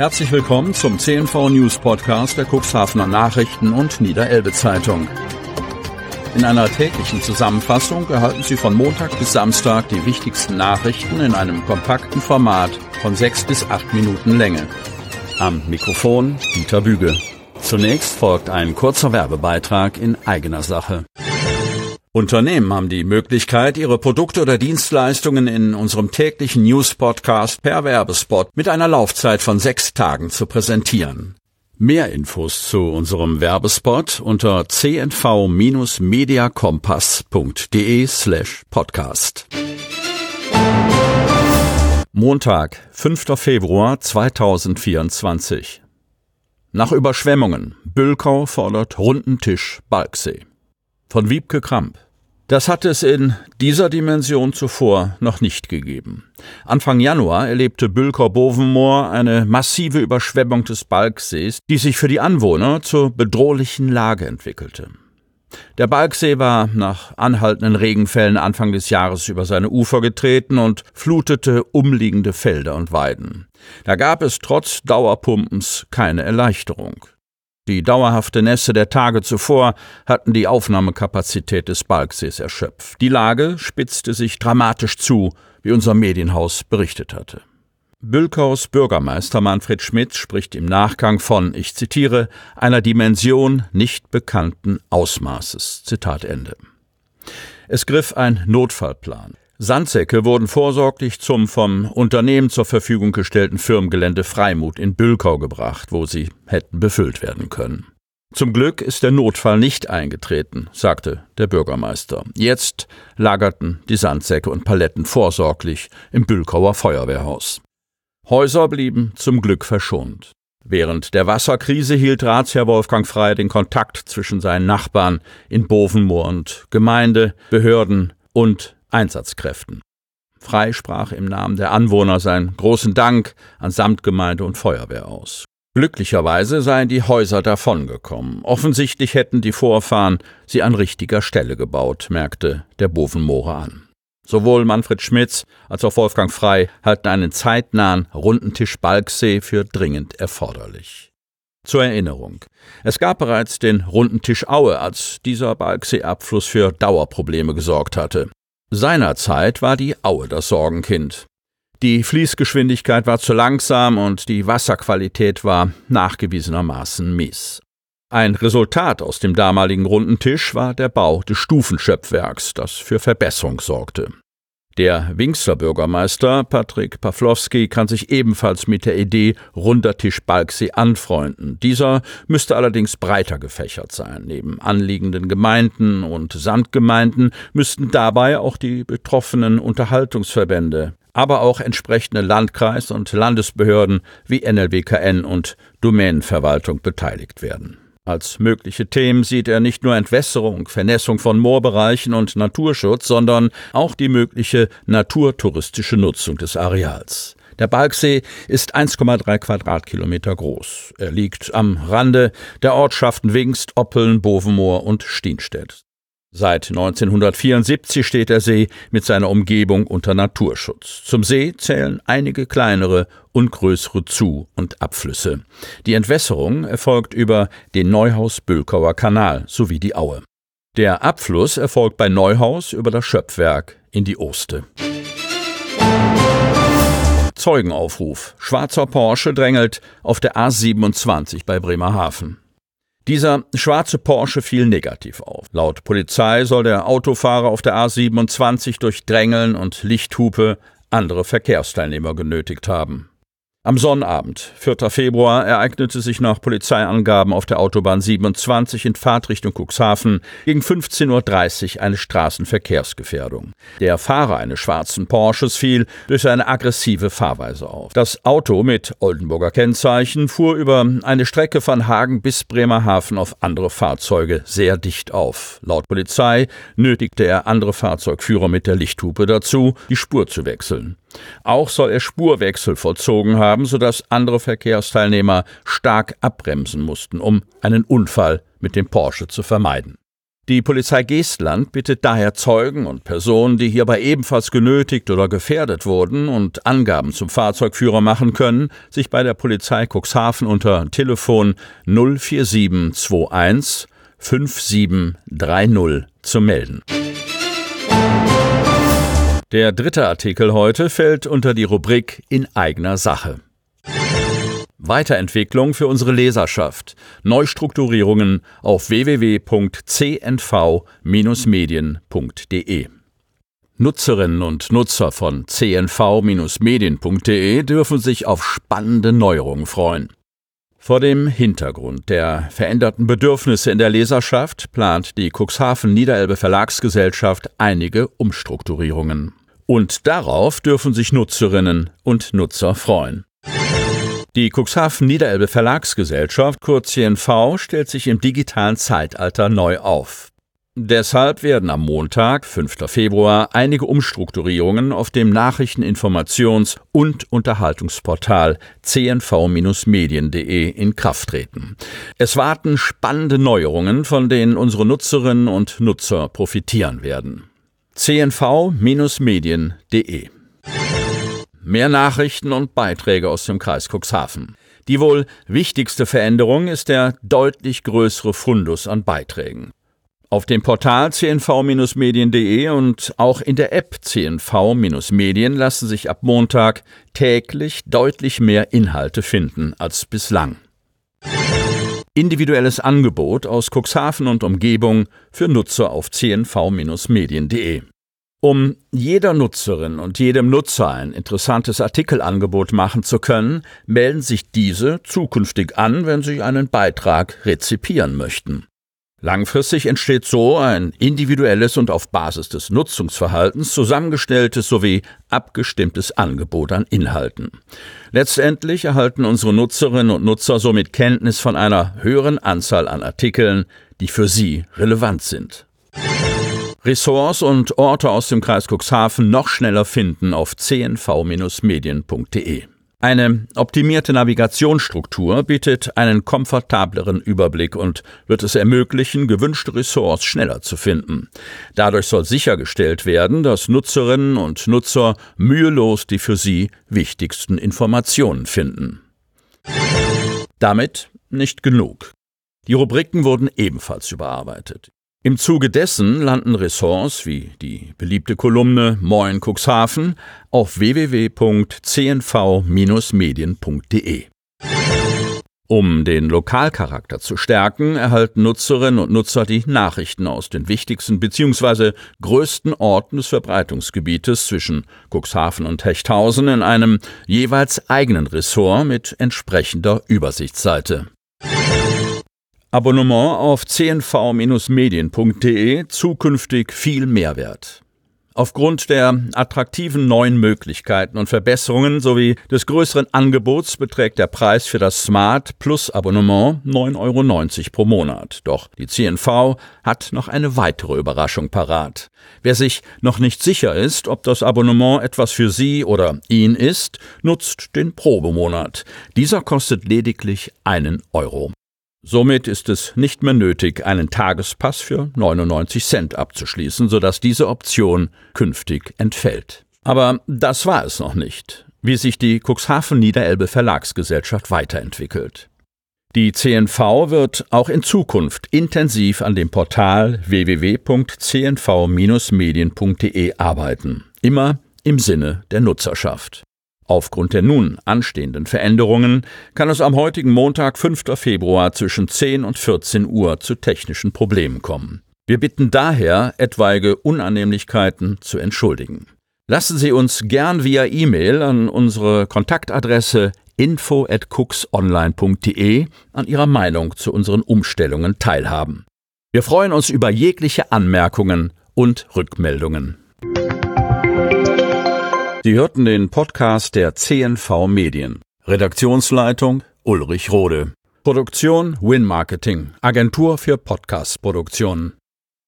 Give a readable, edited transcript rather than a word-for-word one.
Herzlich willkommen zum CNV News Podcast der Cuxhavener Nachrichten und Niederelbe Zeitung. In einer täglichen Zusammenfassung erhalten Sie von Montag bis Samstag die wichtigsten Nachrichten in einem kompakten Format von 6 bis 8 Minuten Länge. Am Mikrofon Dieter Büge. Zunächst folgt ein kurzer Werbebeitrag in eigener Sache. Unternehmen haben die Möglichkeit, ihre Produkte oder Dienstleistungen in unserem täglichen News-Podcast per Werbespot mit einer Laufzeit von 6 Tagen zu präsentieren. Mehr Infos zu unserem Werbespot unter cnv-mediakompass.de/podcast. Montag, 5. Februar 2024. Nach Überschwemmungen. Bülkau fordert runden Tisch Balksee. Von Wiebke Kramp. Das hat es in dieser Dimension zuvor noch nicht gegeben. Anfang Januar erlebte Bülkau-Bovenmoor eine massive Überschwemmung des Balksees, die sich für die Anwohner zur bedrohlichen Lage entwickelte. Der Balksee war nach anhaltenden Regenfällen Anfang des Jahres über seine Ufer getreten und flutete umliegende Felder und Weiden. Da gab es trotz Dauerpumpens keine Erleichterung. Die dauerhafte Nässe der Tage zuvor hatten die Aufnahmekapazität des Balksees erschöpft. Die Lage spitzte sich dramatisch zu, wie unser Medienhaus berichtet hatte. Bülkaus Bürgermeister Manfred Schmidt spricht im Nachgang von, ich zitiere, einer Dimension nicht bekannten Ausmaßes. Zitat Ende. Es griff ein Notfallplan. Sandsäcke wurden vorsorglich zum vom Unternehmen zur Verfügung gestellten Firmengelände Freimut in Bülkau gebracht, wo sie hätten befüllt werden können. Zum Glück ist der Notfall nicht eingetreten, sagte der Bürgermeister. Jetzt lagerten die Sandsäcke und Paletten vorsorglich im Bülkauer Feuerwehrhaus. Häuser blieben zum Glück verschont. Während der Wasserkrise hielt Ratsherr Wolfgang Frey den Kontakt zwischen seinen Nachbarn in Bovenmoor und Gemeinde, Behörden und Einsatzkräften. Frey sprach im Namen der Anwohner seinen großen Dank an Samtgemeinde und Feuerwehr aus. Glücklicherweise seien die Häuser davongekommen. Offensichtlich hätten die Vorfahren sie an richtiger Stelle gebaut, merkte der Bovenmoorer an. Sowohl Manfred Schmitz als auch Wolfgang Frey halten einen zeitnahen runden Tisch Balksee für dringend erforderlich. Zur Erinnerung: Es gab bereits den runden Tisch Aue, als dieser Balksee-Abfluss für Dauerprobleme gesorgt hatte. Seinerzeit war die Aue das Sorgenkind. Die Fließgeschwindigkeit war zu langsam und die Wasserqualität war nachgewiesenermaßen mies. Ein Resultat aus dem damaligen runden Tisch war der Bau des Stufenschöpfwerks, das für Verbesserung sorgte. Der Wingster Bürgermeister Patrick Pawlowski kann sich ebenfalls mit der Idee runder Tisch Balksee anfreunden. Dieser müsste allerdings breiter gefächert sein. Neben anliegenden Gemeinden und Sandgemeinden müssten dabei auch die betroffenen Unterhaltungsverbände, aber auch entsprechende Landkreis- und Landesbehörden wie NLWKN und Domänenverwaltung beteiligt werden. Als mögliche Themen sieht er nicht nur Entwässerung, Vernässung von Moorbereichen und Naturschutz, sondern auch die mögliche naturtouristische Nutzung des Areals. Der Balksee ist 1,3 Quadratkilometer groß. Er liegt am Rande der Ortschaften Wingst, Oppeln, Bovenmoor und Stienstedt. Seit 1974 steht der See mit seiner Umgebung unter Naturschutz. Zum See zählen einige kleinere und größere Zu- und Abflüsse. Die Entwässerung erfolgt über den Neuhaus-Bülkauer Kanal sowie die Aue. Der Abfluss erfolgt bei Neuhaus über das Schöpfwerk in die Oste. Zeugenaufruf: Schwarzer Porsche drängelt auf der A27 bei Bremerhaven. Dieser schwarze Porsche fiel negativ auf. Laut Polizei soll der Autofahrer auf der A27 durch Drängeln und Lichthupe andere Verkehrsteilnehmer genötigt haben. Am Sonnabend, 4. Februar, ereignete sich nach Polizeiangaben auf der Autobahn 27 in Fahrtrichtung Cuxhaven gegen 15:30 Uhr eine Straßenverkehrsgefährdung. Der Fahrer eines schwarzen Porsches fiel durch seine aggressive Fahrweise auf. Das Auto mit Oldenburger Kennzeichen fuhr über eine Strecke von Hagen bis Bremerhaven auf andere Fahrzeuge sehr dicht auf. Laut Polizei nötigte er andere Fahrzeugführer mit der Lichthupe dazu, die Spur zu wechseln. Auch soll er Spurwechsel vollzogen haben, sodass andere Verkehrsteilnehmer stark abbremsen mussten, um einen Unfall mit dem Porsche zu vermeiden. Die Polizei Geestland bittet daher Zeugen und Personen, die hierbei ebenfalls genötigt oder gefährdet wurden und Angaben zum Fahrzeugführer machen können, sich bei der Polizei Cuxhaven unter Telefon 04721 5730 zu melden. Der dritte Artikel heute fällt unter die Rubrik In eigener Sache. Weiterentwicklung für unsere Leserschaft. Neustrukturierungen auf www.cnv-medien.de. Nutzerinnen und Nutzer von cnv-medien.de dürfen sich auf spannende Neuerungen freuen. Vor dem Hintergrund der veränderten Bedürfnisse in der Leserschaft plant die Cuxhaven Niederelbe Verlagsgesellschaft einige Umstrukturierungen. Und darauf dürfen sich Nutzerinnen und Nutzer freuen. Die Cuxhaven Niederelbe Verlagsgesellschaft, kurz CNV, stellt sich im digitalen Zeitalter neu auf. Deshalb werden am Montag, 5. Februar, einige Umstrukturierungen auf dem Nachrichten-, Informations- und Unterhaltungsportal cnv-medien.de in Kraft treten. Es warten spannende Neuerungen, von denen unsere Nutzerinnen und Nutzer profitieren werden. cnv-medien.de. Mehr Nachrichten und Beiträge aus dem Kreis Cuxhaven. Die wohl wichtigste Veränderung ist der deutlich größere Fundus an Beiträgen. Auf dem Portal cnv-medien.de und auch in der App cnv-medien lassen sich ab Montag täglich deutlich mehr Inhalte finden als bislang. Individuelles Angebot aus Cuxhaven und Umgebung für Nutzer auf cnv-medien.de. Um jeder Nutzerin und jedem Nutzer ein interessantes Artikelangebot machen zu können, melden sich diese zukünftig an, wenn sie einen Beitrag rezipieren möchten. Langfristig entsteht so ein individuelles und auf Basis des Nutzungsverhaltens zusammengestelltes sowie abgestimmtes Angebot an Inhalten. Letztendlich erhalten unsere Nutzerinnen und Nutzer somit Kenntnis von einer höheren Anzahl an Artikeln, die für sie relevant sind. Ressorts und Orte aus dem Kreis Cuxhaven noch schneller finden auf cnv-medien.de. Eine optimierte Navigationsstruktur bietet einen komfortableren Überblick und wird es ermöglichen, gewünschte Ressorts schneller zu finden. Dadurch soll sichergestellt werden, dass Nutzerinnen und Nutzer mühelos die für sie wichtigsten Informationen finden. Damit nicht genug. Die Rubriken wurden ebenfalls überarbeitet. Im Zuge dessen landen Ressorts wie die beliebte Kolumne Moin Cuxhaven auf www.cnv-medien.de. Um den Lokalcharakter zu stärken, erhalten Nutzerinnen und Nutzer die Nachrichten aus den wichtigsten bzw. größten Orten des Verbreitungsgebietes zwischen Cuxhaven und Hechthausen in einem jeweils eigenen Ressort mit entsprechender Übersichtsseite. Abonnement auf cnv-medien.de, zukünftig viel Mehrwert. Aufgrund der attraktiven neuen Möglichkeiten und Verbesserungen sowie des größeren Angebots beträgt der Preis für das Smart Plus Abonnement 9,90 € pro Monat. Doch die CNV hat noch eine weitere Überraschung parat. Wer sich noch nicht sicher ist, ob das Abonnement etwas für Sie oder ihn ist, nutzt den Probemonat. Dieser kostet lediglich 1 €. Somit ist es nicht mehr nötig, einen Tagespass für 99 Cent abzuschließen, sodass diese Option künftig entfällt. Aber das war es noch nicht, wie sich die Cuxhaven Niederelbe Verlagsgesellschaft weiterentwickelt. Die CNV wird auch in Zukunft intensiv an dem Portal www.cnv-medien.de arbeiten, immer im Sinne der Nutzerschaft. Aufgrund der nun anstehenden Veränderungen kann es am heutigen Montag, 5. Februar zwischen 10 und 14 Uhr zu technischen Problemen kommen. Wir bitten daher, etwaige Unannehmlichkeiten zu entschuldigen. Lassen Sie uns gern via E-Mail an unsere Kontaktadresse info@cuxonline.de an Ihrer Meinung zu unseren Umstellungen teilhaben. Wir freuen uns über jegliche Anmerkungen und Rückmeldungen. Sie hörten den Podcast der CNV Medien. Redaktionsleitung Ulrich Rode. Produktion Win Marketing, Agentur für Podcast-Produktionen.